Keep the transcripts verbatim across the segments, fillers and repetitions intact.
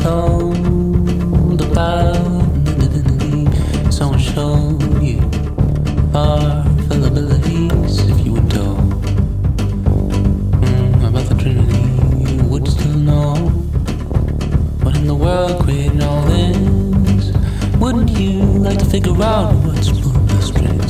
told about the divinity. Someone showed you our fallibilities. If you were told mm, about the Trinity, would you still know what in the world created all this? Wouldn't you like to figure out what's pulling the strings?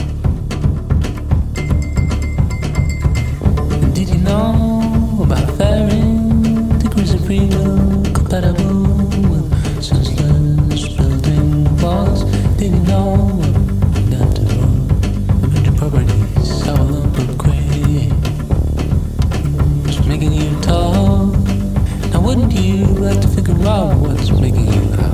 And did you know about varying degrees of freedom compatible with senseless building walls? Did you know adaptable emergent properties, how a lump of clay is making you tall? Now wouldn't you like to figure out what's making you loud?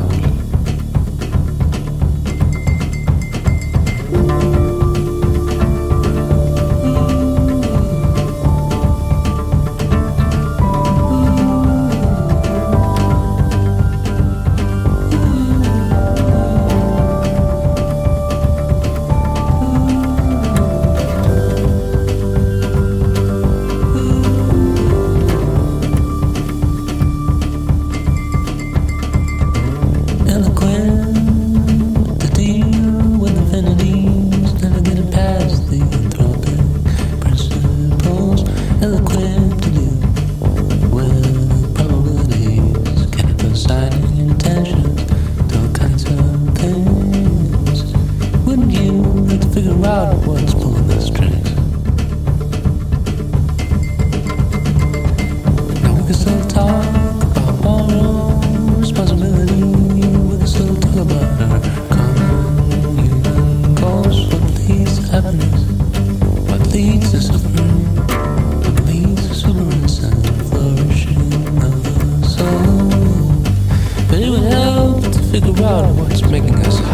Figure out what's making us high.